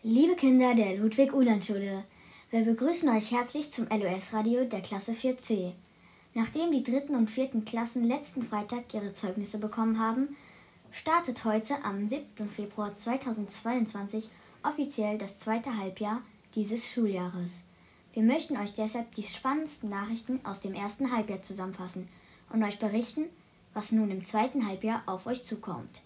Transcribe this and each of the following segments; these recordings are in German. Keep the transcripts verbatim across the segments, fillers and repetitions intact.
Liebe Kinder der Ludwig-Uhland-Schule, wir begrüßen euch herzlich zum L O S-Radio der Klasse vier C. Nachdem die dritten und vierten Klassen letzten Freitag ihre Zeugnisse bekommen haben, startet heute am siebten Februar zweitausendzweiundzwanzig offiziell das zweite Halbjahr dieses Schuljahres. Wir möchten euch deshalb die spannendsten Nachrichten aus dem ersten Halbjahr zusammenfassen und euch berichten, was nun im zweiten Halbjahr auf euch zukommt.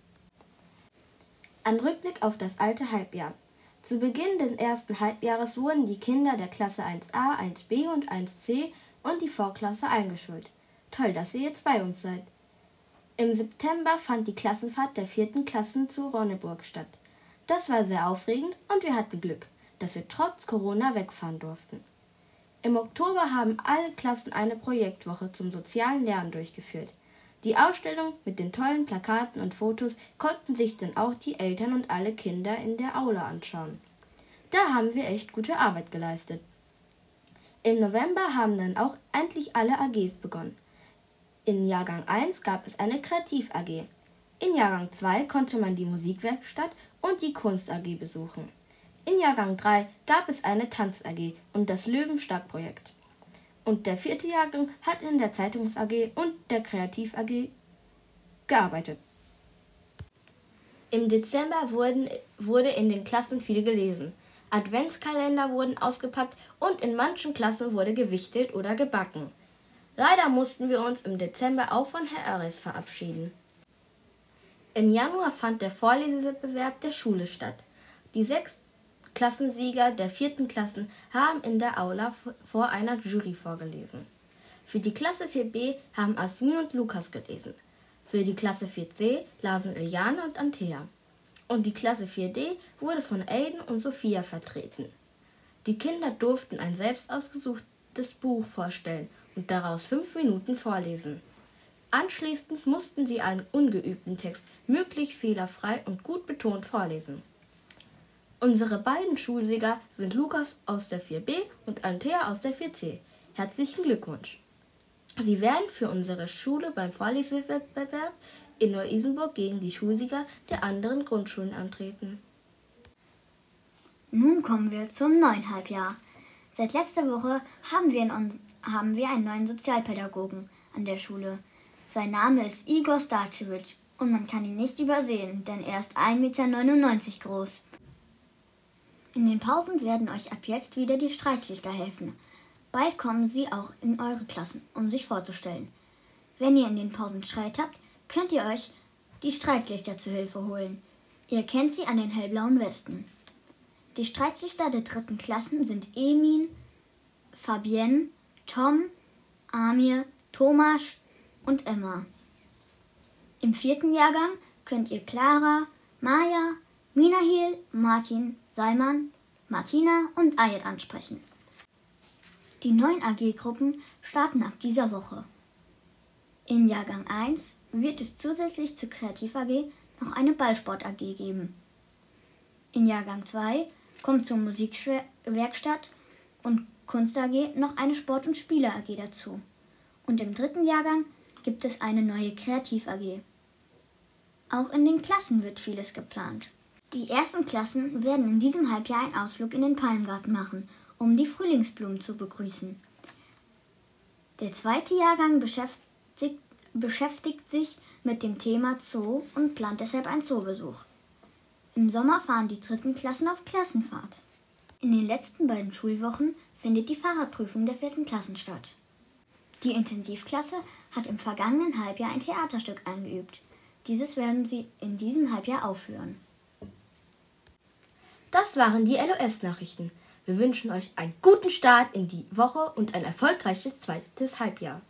Ein Rückblick auf das alte Halbjahr. Zu Beginn des ersten Halbjahres wurden die Kinder der Klasse eins a, eins b und eins c und die Vorklasse eingeschult. Toll, dass ihr jetzt bei uns seid. Im September fand die Klassenfahrt der vierten Klassen zu Ronneburg statt. Das war sehr aufregend und wir hatten Glück, dass wir trotz Corona wegfahren durften. Im Oktober haben alle Klassen eine Projektwoche zum sozialen Lernen durchgeführt. Die Ausstellung mit den tollen Plakaten und Fotos konnten sich dann auch die Eltern und alle Kinder in der Aula anschauen. Da haben wir echt gute Arbeit geleistet. Im November haben dann auch endlich alle A Gs begonnen. In Jahrgang eins gab es eine Kreativ-A G. In Jahrgang zwei konnte man die Musikwerkstatt und die Kunst-A G besuchen. In Jahrgang drei gab es eine Tanz-A G und das Löwenstark-Projekt. Und der vierte Jahrgang hat in der Zeitungs-A G und der Kreativ-A G gearbeitet. Im Dezember wurden, wurde in den Klassen viel gelesen. Adventskalender wurden ausgepackt und in manchen Klassen wurde gewichtelt oder gebacken. Leider mussten wir uns im Dezember auch von Herr Oerris verabschieden. Im Januar fand der Vorlesewettbewerb der Schule statt. Die sechs Klassensieger der vierten Klassen haben in der Aula vor einer Jury vorgelesen. Für die Klasse vier B haben Asmin und Lukas gelesen. Für die Klasse vier C lasen Iliane und Antea. Und die Klasse vier D wurde von Aiden und Sophia vertreten. Die Kinder durften ein selbst ausgesuchtes Buch vorstellen und daraus fünf Minuten vorlesen. Anschließend mussten sie einen ungeübten Text möglichst fehlerfrei und gut betont vorlesen. Unsere beiden Schulsieger sind Lukas aus der vier B und Antea aus der vier C. Herzlichen Glückwunsch! Sie werden für unsere Schule beim Vorlesewettbewerb in Neu-Isenburg gegen die Schulsieger der anderen Grundschulen antreten. Nun kommen wir zum neuen Halbjahr. Seit letzter Woche haben wir, in un- haben wir einen neuen Sozialpädagogen an der Schule. Sein Name ist Igor Starcevic und man kann ihn nicht übersehen, denn er ist ein Meter neunundneunzig groß. In den Pausen werden euch ab jetzt wieder die Streitschlichter helfen. Bald kommen sie auch in eure Klassen, um sich vorzustellen. Wenn ihr in den Pausen Streit habt, könnt ihr euch die Streitlichter zu Hilfe holen. Ihr kennt sie an den hellblauen Westen. Die Streitlichter der dritten Klassen sind Emin, Fabienne, Tom, Amir, Thomas und Emma. Im vierten Jahrgang könnt ihr Clara, Maja, Minahil, Martin, Salman, Martina und Ayed ansprechen. Die neuen A G-Gruppen starten ab dieser Woche. In Jahrgang eins wird es zusätzlich zur Kreativ-A G noch eine Ballsport-A G geben. In Jahrgang zwei kommt zur Musikwerkstatt und Kunst-A G noch eine Sport- und Spiele-A G dazu. Und im dritten Jahrgang gibt es eine neue Kreativ-A G. Auch in den Klassen wird vieles geplant. Die ersten Klassen werden in diesem Halbjahr einen Ausflug in den Palmgarten machen, um die Frühlingsblumen zu begrüßen. Der zweite Jahrgang beschäftigt, beschäftigt sich mit dem Thema Zoo und plant deshalb einen Zoobesuch. Im Sommer fahren die dritten Klassen auf Klassenfahrt. In den letzten beiden Schulwochen findet die Fahrradprüfung der vierten Klassen statt. Die Intensivklasse hat im vergangenen Halbjahr ein Theaterstück eingeübt. Dieses werden sie in diesem Halbjahr aufführen. Das waren die L O S-Nachrichten. Wir wünschen euch einen guten Start in die Woche und ein erfolgreiches zweites Halbjahr.